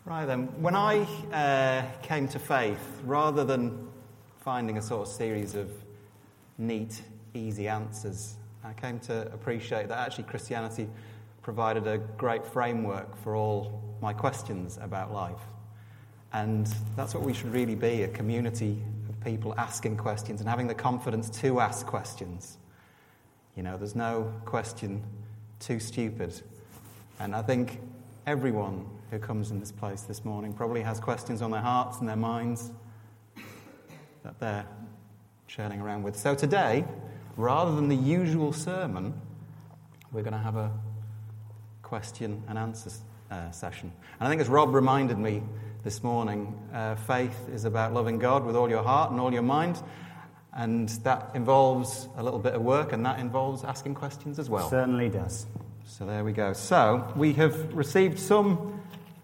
Right then, when I came to faith, rather than finding a sort of series of neat, easy answers, I came to appreciate that actually Christianity provided a great framework for all my questions about life. And that's what we should really be, a community of people asking questions and having the confidence to ask questions. You know, there's no question too stupid. And I think everyone who comes in this place this morning probably has questions on their hearts and their minds that they're churning around with. So today, rather than the usual sermon, we're going to have a question and answer session. And I think as Rob reminded me this morning, faith is about loving God with all your heart and all your mind, and that involves a little bit of work, and that involves asking questions as well. Certainly does. So there we go. So we have received some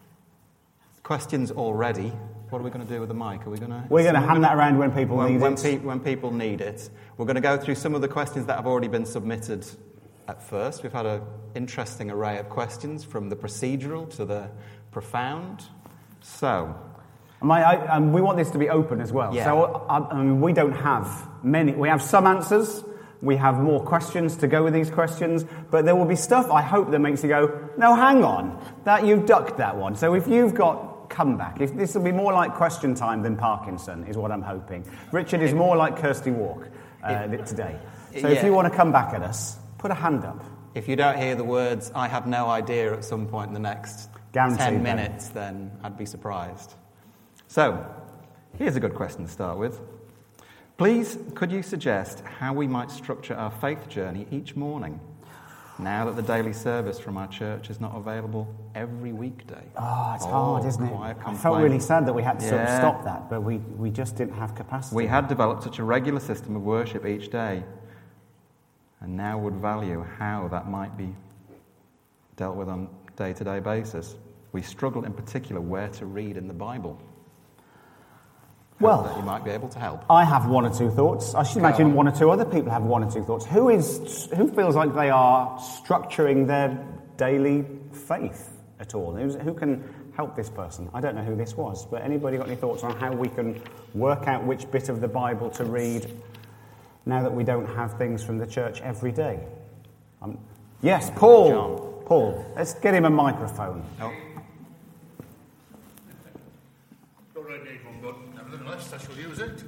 questions already. What are we going to do with the mic? We're going to hand that around when people need it. When people need it. We're going to go through some of the questions that have already been submitted at first. We've had an interesting array of questions, from the procedural to the profound. So, we want this to be open as well. Yeah. So we don't have many. We have some answers. We have more questions to go with these questions. But there will be stuff, I hope, that makes you go, no, hang on, that you've ducked that one. So if you've got comeback, if this will be more like question time than Parkinson, is what I'm hoping. Richard is more like Kirsty Walk today. So if you want to come back at us, put a hand up. If you don't hear the words, I have no idea, at some point in the next 10 minutes, then I'd be surprised. So, here's a good question to start with. Please, could you suggest how we might structure our faith journey each morning, now that the daily service from our church is not available every weekday? Oh, it's hard, isn't it? I felt really sad that we had to sort of stop that, but we just didn't have capacity. We had developed such a regular system of worship each day, and now would value how that might be dealt with on a day-to-day basis. We struggled in particular where to read in the Bible. Well, that you might be able to help. I have one or two thoughts. I should imagine one or two other people have one or two thoughts. Who feels like they are structuring their daily faith at all? Who can help this person? I don't know who this was, but anybody got any thoughts on how we can work out which bit of the Bible to read now that we don't have things from the church every day? Yes, Paul. John. Paul, let's get him a microphone. Oh. Nevertheless, I shall use it.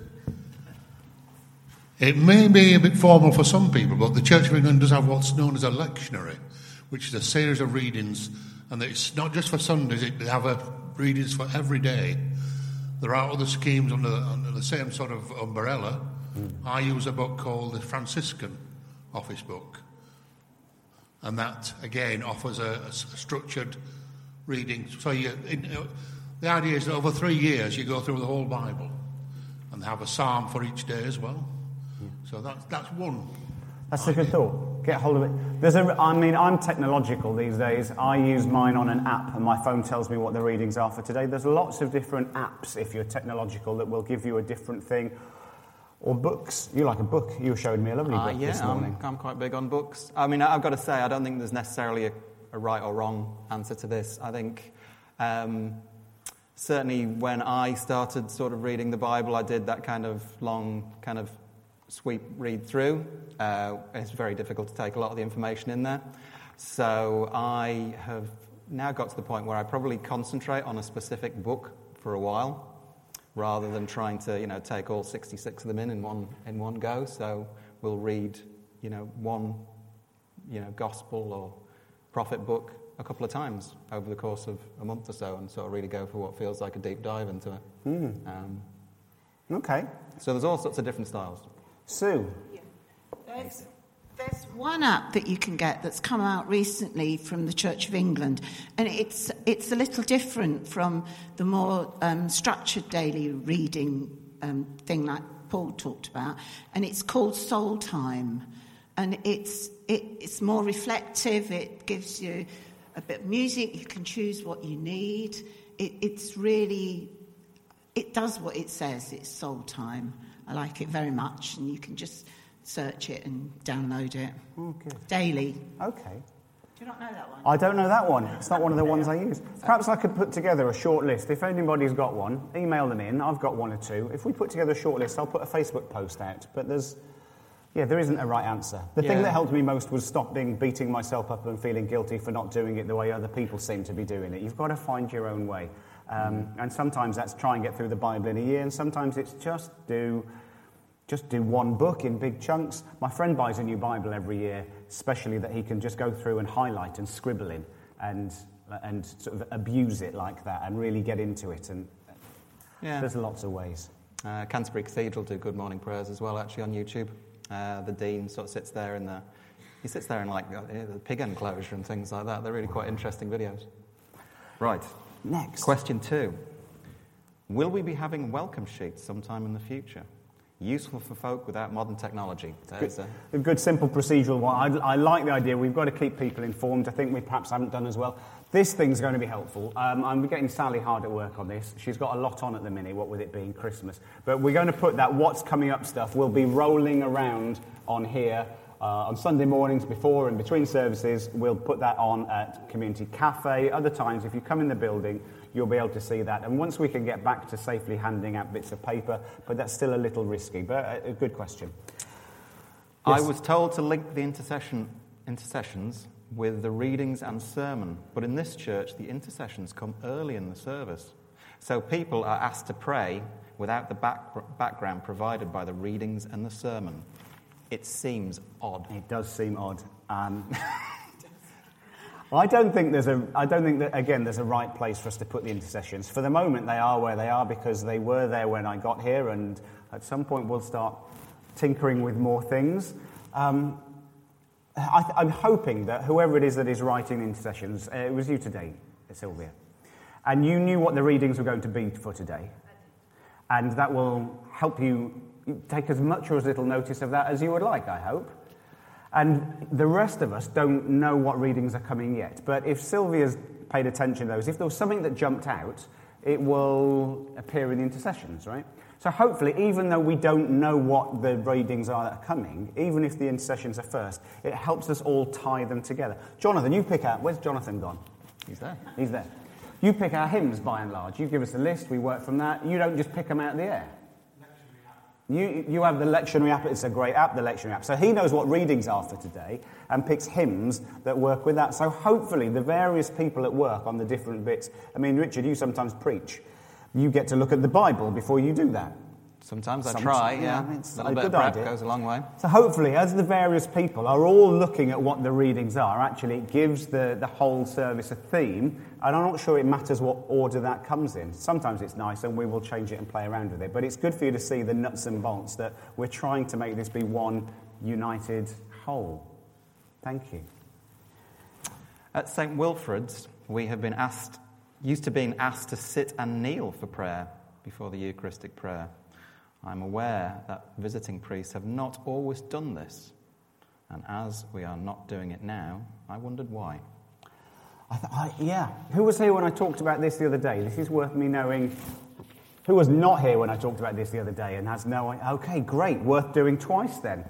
It may be a bit formal for some people, but the Church of England does have what's known as a lectionary, which is a series of readings, and it's not just for Sundays, they have readings for every day. There are other schemes under the same sort of umbrella. I use a book called the Franciscan Office Book, and that, again, offers a structured reading. So the idea is that over 3 years you go through the whole Bible and have a psalm for each day as well. So that's one. That's a good thought. Get hold of it. I'm technological these days. I use mine on an app, and my phone tells me what the readings are for today. There's lots of different apps, if you're technological, that will give you a different thing. Or books. You like a book. You showed me a lovely book this morning. I'm quite big on books. I mean, I've got to say, I don't think there's necessarily a right or wrong answer to this. I think certainly when I started sort of reading the Bible, I did that kind of long, kind of sweep read through. It's very difficult to take a lot of the information in there. So I have now got to the point where I probably concentrate on a specific book for a while, rather than trying to, take all 66 of them in one go. So we'll read, one, gospel or prophet book a couple of times over the course of a month or so, and sort of really go for what feels like a deep dive into it. Okay. So there's all sorts of different styles. Sue? Yeah. There's one app that you can get that's come out recently from the Church of England, and it's a little different from the more structured daily reading thing like Paul talked about, and it's called Soul Time, and it's more reflective. It gives you a bit of music. You can choose what you need. It does what it says. It's Soul Time. I like it very much, and you can just search it and download it. Okay. Daily. Okay. Do you not know that one? I don't know that one. It's not one of the ones I use. Perhaps I could put together a short list. If anybody's got one, email them in. I've got one or two. If we put together a short list, I'll put a Facebook post out. But there isn't a right answer. The thing that helped me most was beating myself up and feeling guilty for not doing it the way other people seem to be doing it. You've got to find your own way. And sometimes that's try and get through the Bible in a year, and sometimes it's just do one book in big chunks. My friend buys a new Bible every year, especially that he can just go through and highlight and scribble in and sort of abuse it like that and really get into it. And there's lots of ways. Canterbury Cathedral do Good Morning Prayers as well, actually, on YouTube. The dean sort of sits there in the pig enclosure and things like that. They're really quite interesting videos. Right. Next. Question 2. Will we be having welcome sheets sometime in the future? Useful for folk without modern technology. A good, simple procedural one. I like the idea. We've got to keep people informed. I think we perhaps haven't done as well. This thing's going to be helpful. I'm getting Sally hard at work on this. She's got a lot on at the minute, what with it being Christmas. But we're going to put that what's coming up stuff will be rolling around on here on Sunday mornings before and between services. We'll put that on at Community Cafe. Other times, if you come in the building, you'll be able to see that. And once we can get back to safely handing out bits of paper, but that's still a little risky. But a good question. Yes. I was told to link the intercessions with the readings and sermon, but in this church, the intercessions come early in the service. So people are asked to pray without the background provided by the readings and the sermon. It seems odd. It does seem odd. I don't think there's a right place for us to put the intercessions. For the moment, they are where they are because they were there when I got here, and at some point we'll start tinkering with more things. I'm hoping that whoever it is that is writing the intercessions, it was you today, Sylvia, and you knew what the readings were going to be for today, and that will help you take as much or as little notice of that as you would like, I hope. And the rest of us don't know what readings are coming yet. But if Sylvia's paid attention to those, if there was something that jumped out, it will appear in the intercessions, right? So hopefully, even though we don't know what the readings are that are coming, even if the intercessions are first, it helps us all tie them together. Jonathan, you pick out... Where's Jonathan gone? He's there. He's there. You pick our hymns, by and large. You give us a list, we work from that. You don't just pick them out of the air. You have the lectionary app. It's a great app, the lectionary app. So he knows what readings are for today and picks hymns that work with that. So hopefully the various people at work on the different bits... I mean, Richard, you sometimes preach. You get to look at the Bible before you do that. Sometimes I try, yeah. It's a little bit of prep goes a long way. So hopefully, as the various people are all looking at what the readings are, actually it gives the whole service a theme, and I'm not sure it matters what order that comes in. Sometimes it's nice, and we will change it and play around with it, but it's good for you to see the nuts and bolts, that we're trying to make this be one united whole. Thank you. At St. Wilfrid's, we have been used to being asked to sit and kneel for prayer before the Eucharistic prayer. I'm aware that visiting priests have not always done this, and as we are not doing it now, I wondered why. Who was here when I talked about this the other day? This is worth me knowing. Who was not here when I talked about this the other day and has no... Okay, great, worth doing twice then.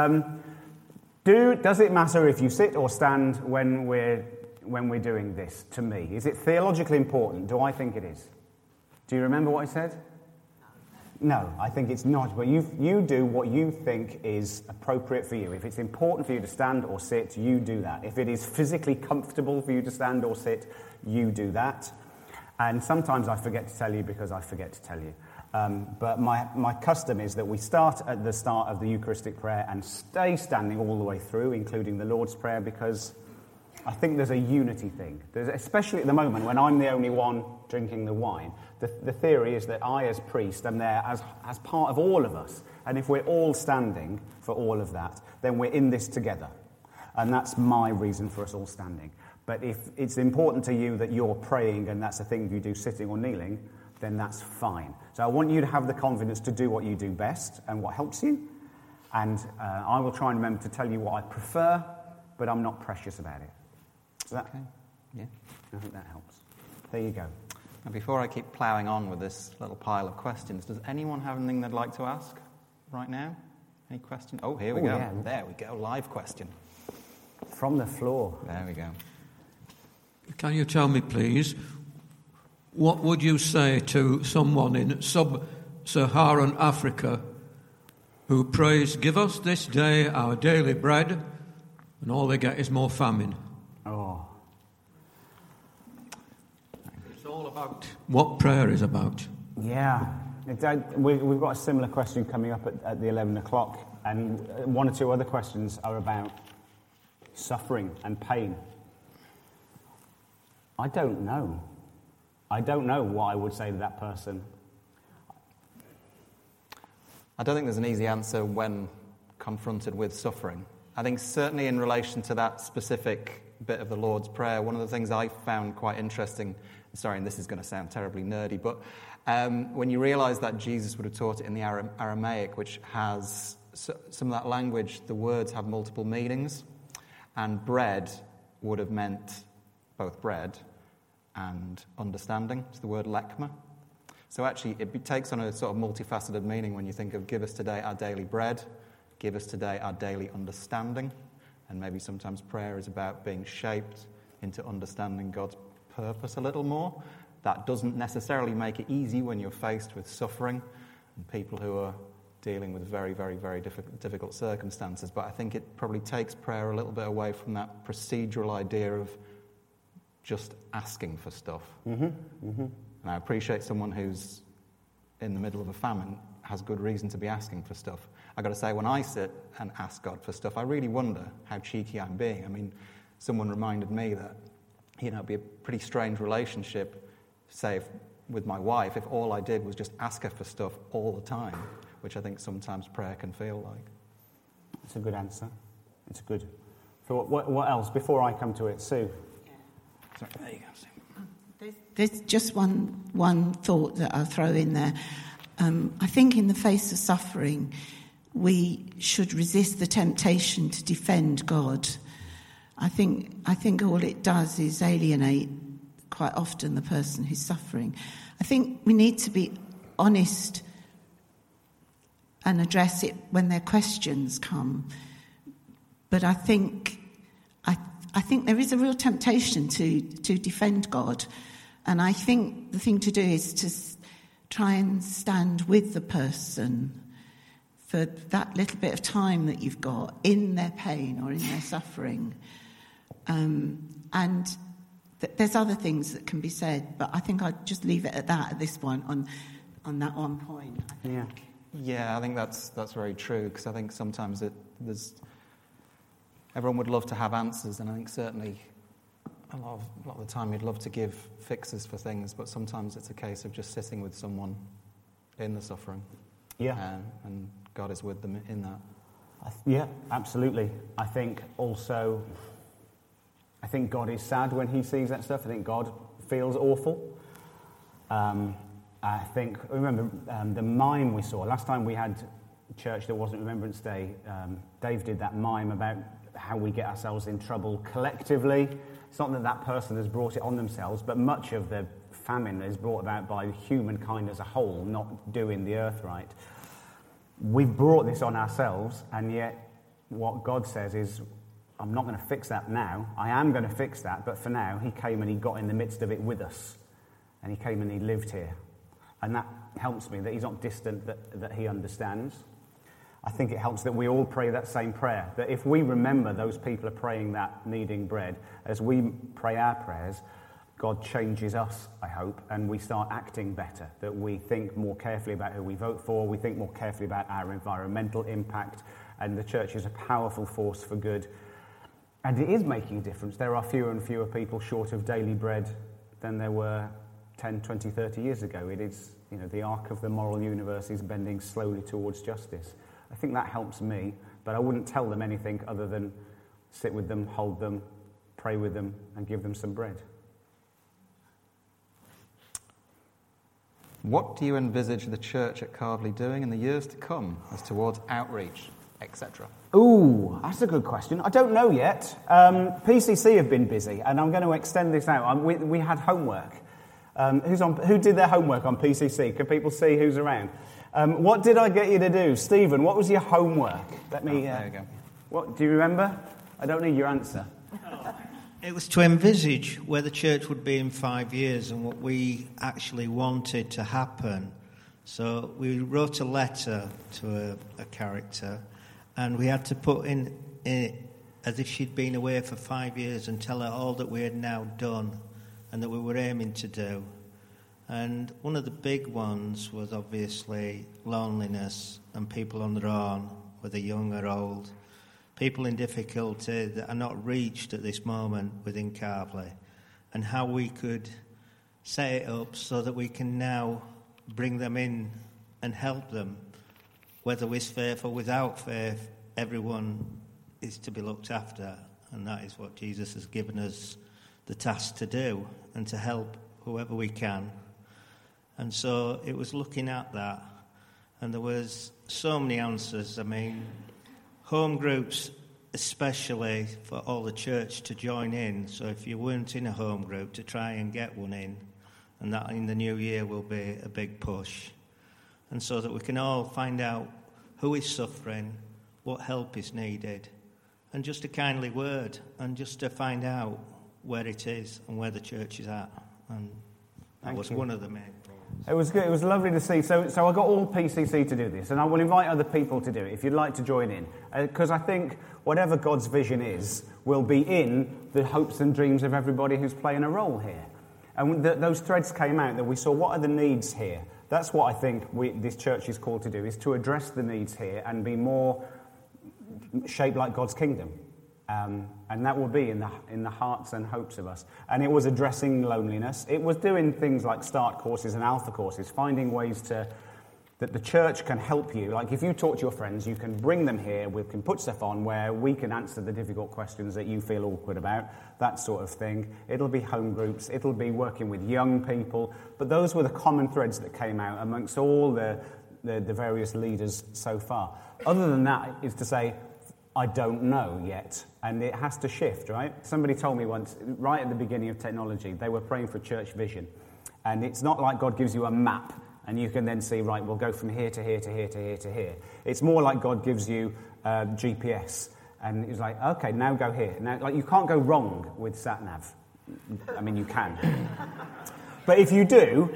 Does it matter if you sit or stand when we're doing this, to me? Is it theologically important? Do I think it is? Do you remember what I said? No, I think it's not. But you do what you think is appropriate for you. If it's important for you to stand or sit, you do that. If it is physically comfortable for you to stand or sit, you do that. And sometimes I forget to tell you because I forget to tell you. But my custom is that we start at the start of the Eucharistic prayer and stay standing all the way through, including the Lord's Prayer, because I think there's a unity thing. Especially at the moment when I'm the only one drinking the wine. The theory is that I, as priest, am there as part of all of us. And if we're all standing for all of that, then we're in this together. And that's my reason for us all standing. But if it's important to you that you're praying and that's a thing you do sitting or kneeling, then that's fine. So I want you to have the confidence to do what you do best and what helps you. And I will try and remember to tell you what I prefer, but I'm not precious about it. Is that okay? Yeah. I think that helps. There you go. And before I keep ploughing on with this little pile of questions, does anyone have anything they'd like to ask right now? Any questions? Oh, here we go. Yeah. There we go. Live question. From the floor. There we go. Can you tell me, please, what would you say to someone in sub-Saharan Africa who prays, "Give us this day our daily bread," and all they get is more famine? Oh. It's all about what prayer is about. Yeah. We've got a similar question coming up at the 11 o'clock, and one or two other questions are about suffering and pain. I don't know. I don't know what I would say to that person. I don't think there's an easy answer when confronted with suffering. I think certainly in relation to that specific bit of the Lord's Prayer, one of the things I found quite interesting, sorry, and this is going to sound terribly nerdy, but when you realise that Jesus would have taught it in the Aramaic, which has some of that language, the words have multiple meanings, and bread would have meant both bread and understanding. It's the word lekma. So actually it takes on a sort of multifaceted meaning when you think of give us today our daily bread, give us today our daily understanding, and maybe sometimes prayer is about being shaped into understanding God's purpose a little more. That doesn't necessarily make it easy when you're faced with suffering and people who are dealing with very, very, very difficult circumstances, but I think it probably takes prayer a little bit away from that procedural idea of just asking for stuff. Mm-hmm. Mm-hmm. And I appreciate someone who's in the middle of a famine has good reason to be asking for stuff. I've got to say, when I sit and ask God for stuff, I really wonder how cheeky I'm being. I mean, someone reminded me that, it'd be a pretty strange relationship, say, with my wife, if all I did was just ask her for stuff all the time, which I think sometimes prayer can feel like. It's a good answer. It's good. So what else? Before I come to it, Sue. Sorry, there you go, Sue. There's just one thought that I'll throw in there. I think in the face of suffering, we should resist the temptation to defend God. I think all it does is alienate quite often the person who's suffering. I think we need to be honest and address it when their questions come. But I think there is a real temptation to defend God. And I think the thing to do is to try and stand with the person for that little bit of time that you've got in their pain or in their suffering. And there's other things that can be said, but I think I'd just leave it at that at this point on that one point. Yeah, I think that's very true, because I think sometimes everyone would love to have answers, and I think certainly a lot of the time you'd love to give fixes for things, but sometimes it's a case of just sitting with someone in the suffering. Yeah. And God is with them in that. Yeah, absolutely. I think God is sad when he sees that stuff. I think God feels awful. Remember the mime we saw last time we had church that wasn't Remembrance Day. Dave did that mime about how we get ourselves in trouble collectively. It's not that person has brought it on themselves, but much of the famine is brought about by humankind as a whole, not doing the earth right. We've brought this on ourselves, and yet what God says is, I'm not going to fix that now. I am going to fix that, but for now, he came and he got in the midst of it with us. And he came and he lived here. And that helps me, that he's not distant, that he understands. I think it helps that we all pray that same prayer. That if we remember those people are praying that, needing bread, as we pray our prayers, God changes us, I hope, and we start acting better. That we think more carefully about who we vote for, we think more carefully about our environmental impact, and the church is a powerful force for good. And it is making a difference. There are fewer and fewer people short of daily bread than there were 10, 20, 30 years ago. It is, the arc of the moral universe is bending slowly towards justice. I think that helps me, but I wouldn't tell them anything other than sit with them, hold them, pray with them, and give them some bread. What do you envisage the church at Cardley doing in the years to come as towards outreach, etc.? Ooh, that's a good question. I don't know yet. PCC have been busy, and I'm going to extend this out. We had homework. Who did their homework on PCC? Can people see who's around? What did I get you to do? Stephen, what was your homework? There you go. What do you remember? I don't need your answer. It was to envisage where the church would be in 5 years and what we actually wanted to happen. So we wrote a letter to a character, and we had to put in it as if she'd been away for 5 years and tell her all that we had now done and that we were aiming to do. And one of the big ones was obviously loneliness and people on their own, whether young or old, people in difficulty that are not reached at this moment within Carvley, and how we could set it up so that we can now bring them in and help them, whether with faith or without faith. Everyone is to be looked after, and that is what Jesus has given us the task to do, and to help whoever we can. And so it was looking at that, and there was so many answers. I mean, home groups, especially for all the church to join in. So if you weren't in a home group, to try and get one in, and that in the new year will be a big push. And so that we can all find out who is suffering, what help is needed, and just a kindly word, and just to find out where it is and where the church is at. And that was one of the main things. It was good. It was lovely to see. So I got all PCC to do this, and I will invite other people to do it if you'd like to join in. Because I think whatever God's vision is will be in the hopes and dreams of everybody who's playing a role here. And those threads came out that we saw what are the needs here. That's what I think this church is called to do, is to address the needs here and be more shaped like God's kingdom. And that will be in the hearts and hopes of us. And it was addressing loneliness. It was doing things like start courses and alpha courses, finding ways that the church can help you. Like if you talk to your friends, you can bring them here, we can put stuff on where we can answer the difficult questions that you feel awkward about, that sort of thing. It'll be home groups, it'll be working with young people. But those were the common threads that came out amongst all the various leaders so far. Other than that is to say, I don't know yet, and it has to shift, right? Somebody told me once, right at the beginning of technology, they were praying for church vision. And it's not like God gives you a map, and you can then see, right, we'll go from here to here to here to here to here. It's more like God gives you GPS, and it's like, okay, now go here. Now, like, you can't go wrong with SatNav. I mean, you can. But if you do,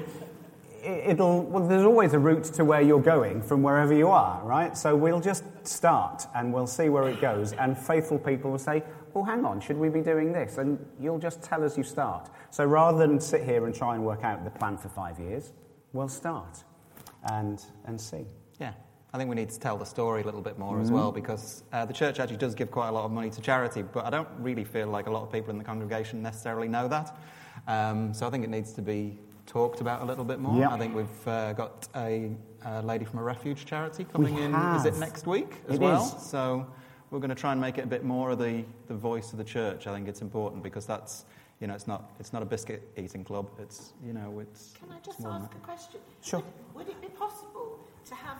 there's always a route to where you're going from wherever you are, right? So we'll just start and we'll see where it goes. And faithful people will say, well, hang on, should we be doing this? And you'll just tell us you start. So rather than sit here and try and work out the plan for 5 years, we'll start and see. Yeah, I think we need to tell the story a little bit more as well, because the church actually does give quite a lot of money to charity, but I don't really feel like a lot of people in the congregation necessarily know that. So I think it needs to be talked about a little bit more. Yep. I think we've got a lady from a refuge charity coming in. Is it next week as well? So we're going to try and make it a bit more of the voice of the church. I think it's important because that's, it's not a biscuit eating club. It's, it's. Can I just ask a question? Sure. Would it be possible to have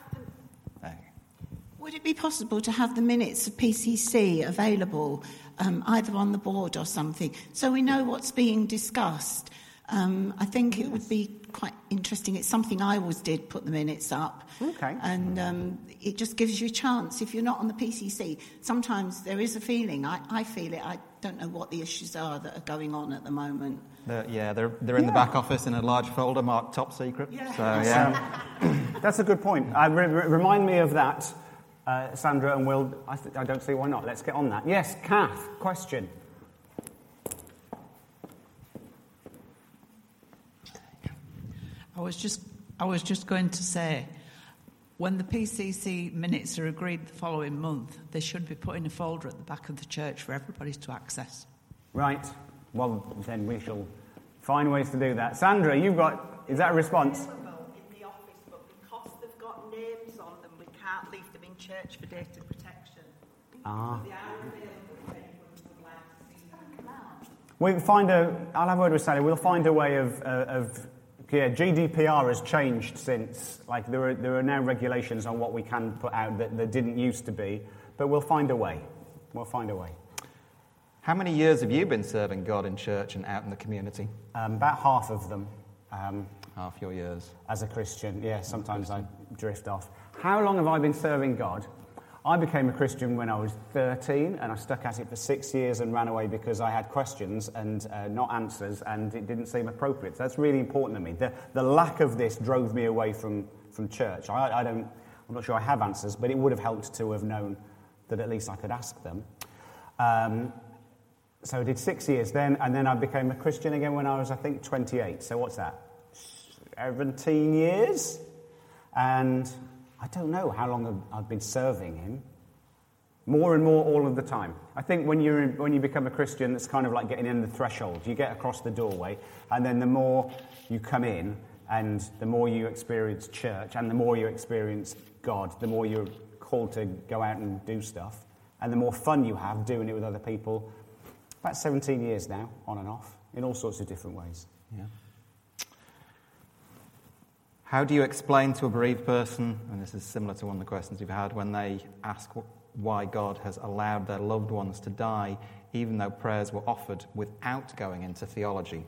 Would it be possible to have the minutes of PCC available, either on the board or something, so we know what's being discussed? I think it would be quite interesting. It's something I always did, put the minutes up. Okay. And it just gives you a chance. If you're not on the PCC, sometimes there is a feeling. I feel it. I don't know what the issues are that are going on at the moment. They're in the back office in a large folder marked top secret. Yeah. So, yeah. That's a good point. Remind me of that, Sandra, and I don't see why not. Let's get on that. Yes, Kath, question. I was just going to say, when the PCC minutes are agreed the following month, they should be put in a folder at the back of the church for everybody to access. Right. Well, then we shall find ways to do that. Sandra, is that a response? In the office, but because they've got names on them, we can't leave them in church for data protection. Ah. They are available if anyone would like to see them come out. I'll have a word with Sally. We'll find a way of GDPR has changed since. Like there are now regulations on what we can put out that there didn't used to be, but we'll find a way. How many years have you been serving God in church and out in the community? About half of them. Half your years. As a Christian, yeah. Sometimes I drift off. How long have I been serving God? I became a Christian when I was 13, and I stuck at it for 6 years and ran away because I had questions and not answers, and it didn't seem appropriate. So that's really important to me. The lack of this drove me away from church. I'm not sure I have answers, but it would have helped to have known that at least I could ask them. So I did 6 years then, and then I became a Christian again when I was, I think, 28. So what's that? 17 years? And I don't know how long I've been serving him. More and more all of the time. I think when you become a Christian, it's kind of like getting in the threshold. You get across the doorway, and then the more you come in, and the more you experience church, and the more you experience God, the more you're called to go out and do stuff, and the more fun you have doing it with other people. About 17 years now, on and off, in all sorts of different ways. Yeah. How do you explain to a bereaved person, and this is similar to one of the questions we've had, when they ask why God has allowed their loved ones to die, even though prayers were offered without going into theology?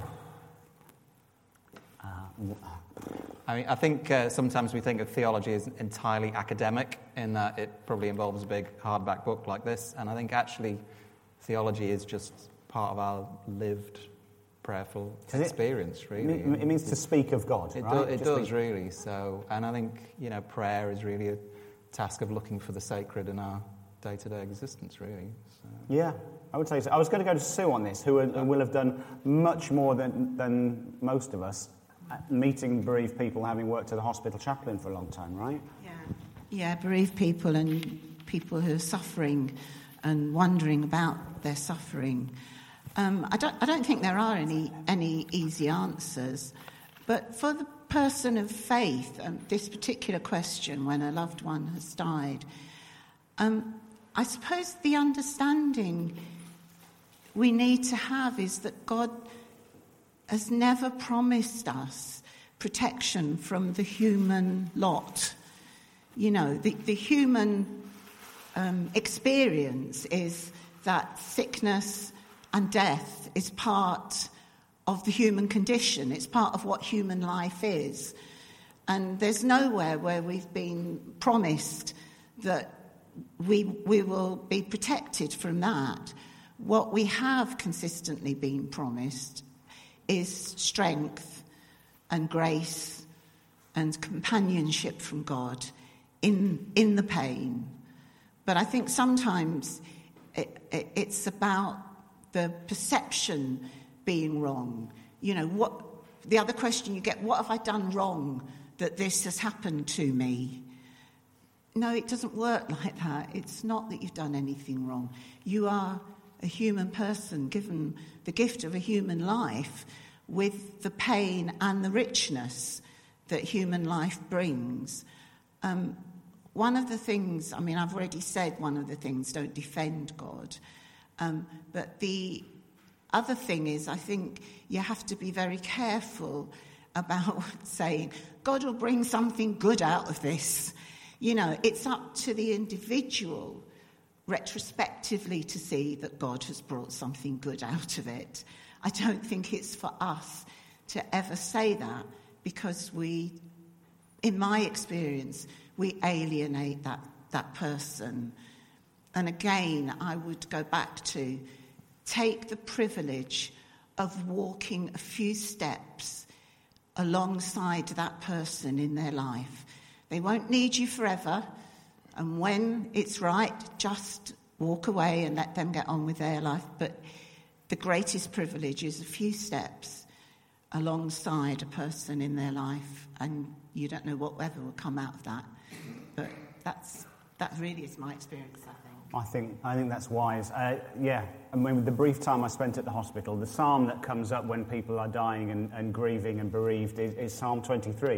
I think sometimes we think of theology as entirely academic, in that it probably involves a big hardback book like this, and I think actually theology is just part of our lived prayerful experience, really. It means to speak of God, right? It does, really. So, and I think, prayer is really a task of looking for the sacred in our day-to-day existence, really. So. Yeah, I would say so. I was going to go to Sue on this, who will have done much more than most of us, meeting bereaved people, having worked at a hospital chaplain for a long time, right? Yeah, bereaved people and people who are suffering and wondering about their suffering. I don't think there are any easy answers, but for the person of faith, this particular question, when a loved one has died, I suppose the understanding we need to have is that God has never promised us protection from the human lot. The human experience is that sickness and death is part of the human condition. It's part of what human life is. And there's nowhere where we've been promised that we will be protected from that. What we have consistently been promised is strength and grace and companionship from God in the pain. But I think sometimes it's about the perception being wrong. What the other question you get, what have I done wrong that this has happened to me? No, it doesn't work like that. It's not that you've done anything wrong. You are a human person given the gift of a human life with the pain and the richness that human life brings. One of the things, I've already said one of the things, don't defend God. But the other thing is, I think you have to be very careful about saying, God will bring something good out of this. It's up to the individual retrospectively to see that God has brought something good out of it. I don't think it's for us to ever say that, because in my experience, we alienate that person. And again, I would go back to take the privilege of walking a few steps alongside that person in their life. They won't need you forever, and when it's right, just walk away and let them get on with their life. But the greatest privilege is a few steps alongside a person in their life, and you don't know whatever will come out of that. But that really is my experience, I think. I think that's wise. And with the brief time I spent at the hospital, the psalm that comes up when people are dying and grieving and bereaved is Psalm 23.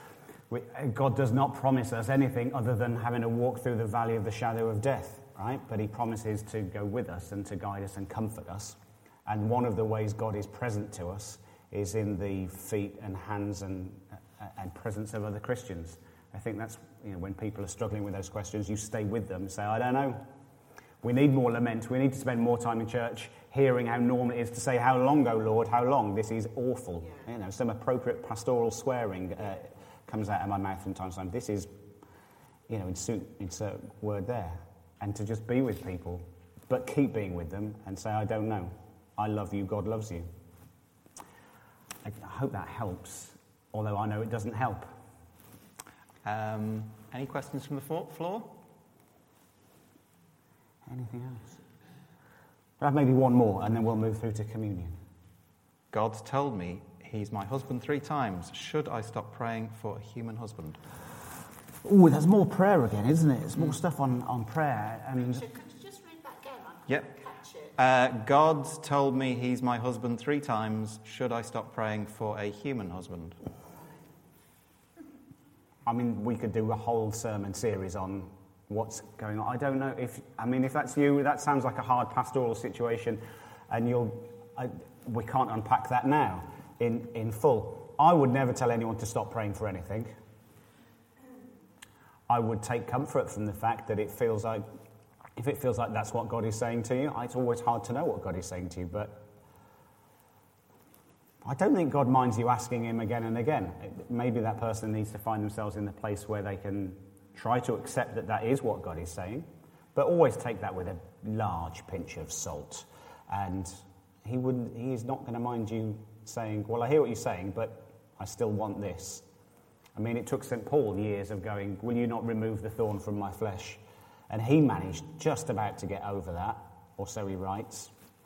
God does not promise us anything other than having to walk through the valley of the shadow of death, right? But he promises to go with us and to guide us and comfort us. And one of the ways God is present to us is in the feet and hands and presence of other Christians. I think that's, when people are struggling with those questions, you stay with them and say, I don't know. We need more lament. We need to spend more time in church hearing how normal it is to say, how long, O Lord, how long? This is awful. Some appropriate pastoral swearing comes out of my mouth from time to time. insert word there, and to just be with people, but keep being with them and say, I don't know. I love you, God loves you. I hope that helps, although I know it doesn't help. Any questions from the floor? Anything else? We'll have maybe one more, and then we'll move through to communion. God told me he's my husband 3 times. Should I stop praying for a human husband? Oh, there's more prayer again, isn't it? There's more stuff on prayer. And Could you just read that again? I Yep. couldn't catch it. God told me he's my husband 3 times. Should I stop praying for a human husband? I mean, we could do a whole sermon series on what's going on. I don't know if that's you, that sounds like a hard pastoral situation, and we can't unpack that now in full. I would never tell anyone to stop praying for anything. I would take comfort from the fact that if it feels like that's what God is saying to you, it's always hard to know what God is saying to you, but I don't think God minds you asking him again and again. Maybe that person needs to find themselves in the place where they can try to accept that is what God is saying, but always take that with a large pinch of salt. And he is not going to mind you saying, well, I hear what you're saying, but I still want this. I mean, it took St. Paul years of going, will you not remove the thorn from my flesh? And he managed just about to get over that, or so he writes.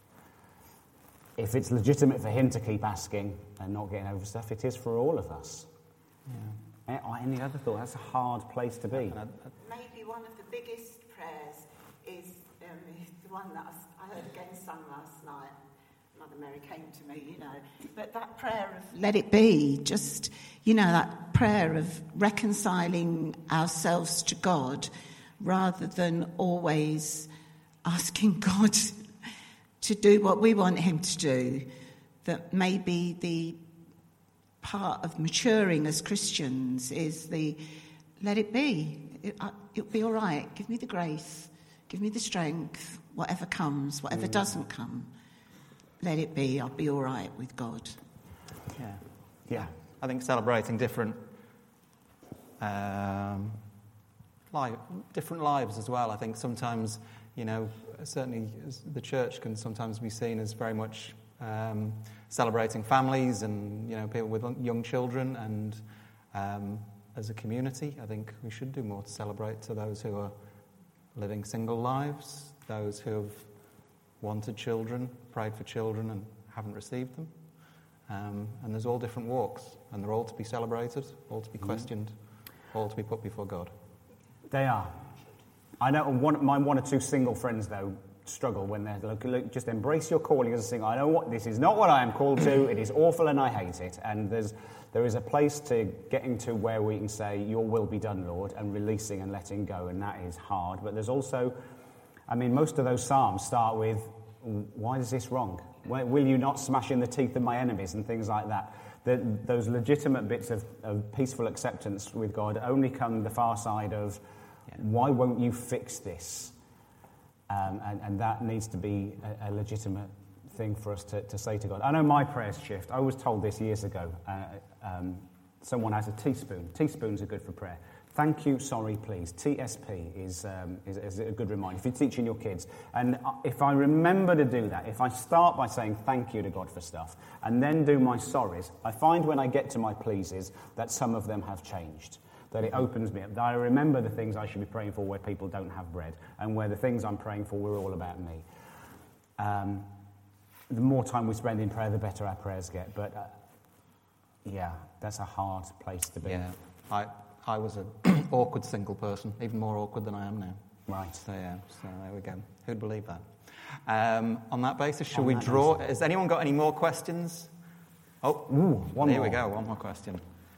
If it's legitimate for him to keep asking and not getting over stuff, it is for all of us. Yeah. Any other thought? That's a hard place to be. Maybe one of the biggest prayers is the one that I heard again sung last night. Mother Mary came to me, But that prayer of let it be, just, that prayer of reconciling ourselves to God rather than always asking God to do what we want him to do. That maybe the part of maturing as Christians is the let it be. It'll be all right. Give me the grace. Give me the strength. Whatever comes, whatever doesn't come. Let it be. I'll be all right with God. Yeah. I think celebrating different lives as well. I think sometimes, certainly the church can sometimes be seen as very much celebrating families and, people with young children. And as a community, I think we should do more to celebrate to those who are living single lives, those who have wanted children, prayed for children and haven't received them. And there's all different walks, and they're all to be celebrated, all to be questioned, all to be put before God. They are. I know my 1 or 2 single friends, though, struggle when they're look, just embrace your calling as a single. I know this is not what I am called to. It is awful and I hate it. And there is a place to getting to where we can say, your will be done, Lord, and releasing and letting go, and that is hard. But there's also, most of those psalms start with, why is this wrong? Will you not smash in the teeth of my enemies and things like that? Those legitimate bits of peaceful acceptance with God only come the far side of, why won't you fix this? And that needs to be a legitimate thing for us to say to God. I know my prayers shift. I was told this years ago. Someone has a teaspoon. Teaspoons are good for prayer. Thank you, sorry, please. TSP is a good reminder if you're teaching your kids. And if I remember to do that, if I start by saying thank you to God for stuff and then do my sorries, I find when I get to my pleases that some of them have changed. That it opens me up. That I remember the things I should be praying for where people don't have bread, and where the things I'm praying for were all about me. The more time we spend in prayer, the better our prayers get. But that's a hard place to be. Yeah, I was an awkward single person, even more awkward than I am now. Right. So there we go. Who'd believe that? On that basis, shall we draw? Has anyone got any more questions? Oh, here we go. One more question.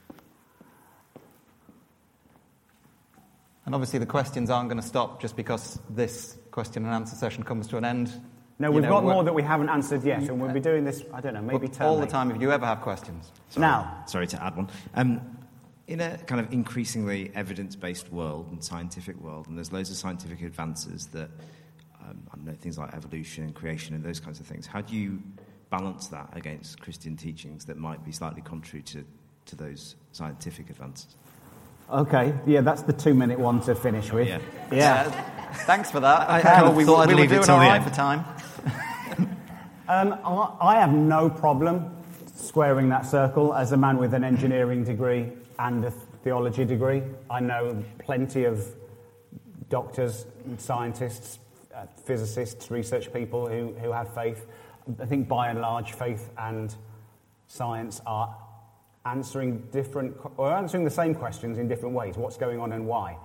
And obviously the questions aren't going to stop just because this question and answer session comes to an end. No, we've got more that we haven't answered yet, and we'll be doing this, I don't know, maybe all the time if you ever have questions. Sorry to add one. In a kind of increasingly evidence-based world and scientific world, and there's loads of scientific advances that, things like evolution and creation and those kinds of things, how do you balance that against Christian teachings that might be slightly contrary to those scientific advances? Okay, yeah, that's the 2-minute one to finish with. Yeah. Thanks for that. I Okay. thought we I'd were leave it doing till all the right end. for time. I have no problem squaring that circle as a man with an engineering degree and a theology degree. I know plenty of doctors, scientists, physicists, research people who have faith. I think by and large, faith and science are answering the same questions in different ways. What's going on and why?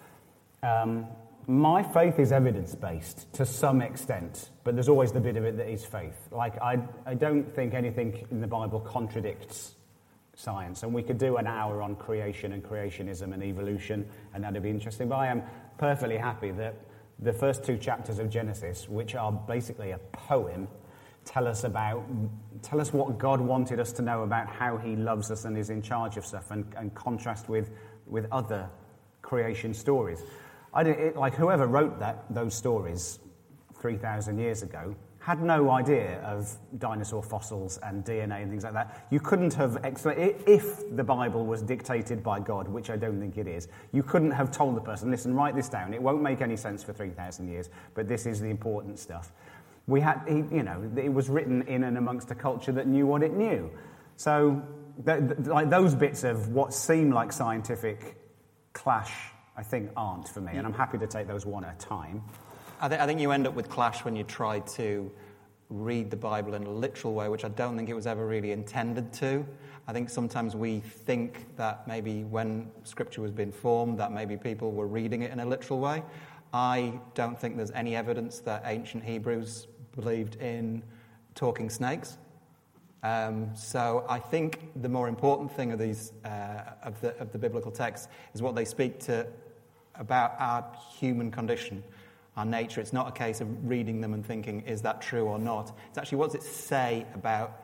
My faith is evidence-based to some extent, but there's always the bit of it that is faith. Like, I don't think anything in the Bible contradicts science, and we could do an hour on creation and creationism and evolution, and that'd be interesting, but I am perfectly happy that the first 2 chapters of Genesis, which are basically a poem, tell us what God wanted us to know about how he loves us and is in charge of stuff, and contrast with other creation stories. Whoever wrote those stories 3,000 years ago had no idea of dinosaur fossils and DNA and things like that. You couldn't have if the Bible was dictated by God, which I don't think it is, you couldn't have told the person, listen, write this down. It won't make any sense for 3,000 years, but this is the important stuff. It was written in and amongst a culture that knew what it knew. So, those bits of what seem like scientific clash, I think, aren't for me, and I'm happy to take those one at a time. I think you end up with clash when you try to read the Bible in a literal way, which I don't think it was ever really intended to. I think sometimes we think that maybe when Scripture was being formed, that maybe people were reading it in a literal way. I don't think there's any evidence that ancient Hebrews believed in talking snakes. So I think the more important thing of these of the biblical texts is what they speak to about our human condition, our nature. It's not a case of reading them and thinking, is that true or not? It's actually, what does it say about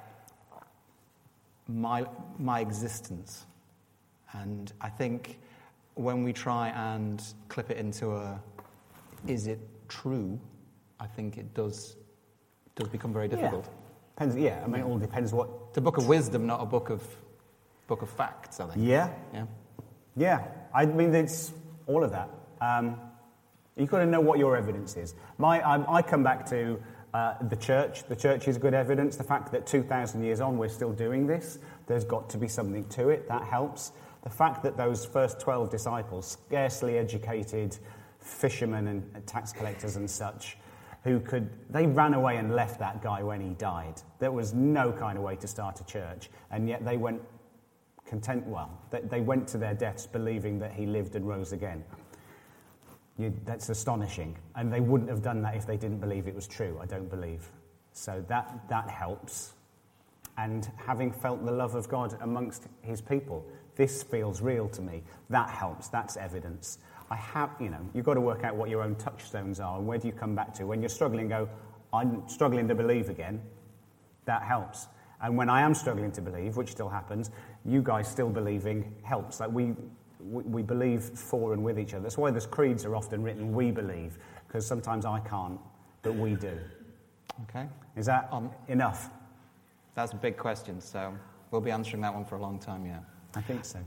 my existence? And I think when we try and clip it into is it true, I think it does become very difficult. Yeah. It all depends what... It's a book of wisdom, not a book of facts, I think. Yeah. I mean, it's all of that. You've got to know what your evidence is. I come back to the church. The church is good evidence. The fact that 2,000 years on we're still doing this, there's got to be something to it. That helps. The fact that those first 12 disciples, scarcely educated fishermen and tax collectors and such, they ran away and left that guy when he died. There was no kind of way to start a church, and yet they went they went to their deaths believing that he lived and rose again. That's astonishing. And they wouldn't have done that if they didn't believe it was true, I don't believe. So that helps. And having felt the love of God amongst his people, this feels real to me. That helps. That's evidence. You've got to work out what your own touchstones are and where do you come back to. When you're struggling, go, I'm struggling to believe again. That helps. And when I am struggling to believe, which still happens, you guys still believing helps. Like we believe for and with each other. That's why those creeds are often written, we believe, because sometimes I can't, but we do. Okay. Is that enough? That's a big question, so we'll be answering that one for a long time yet. I think so.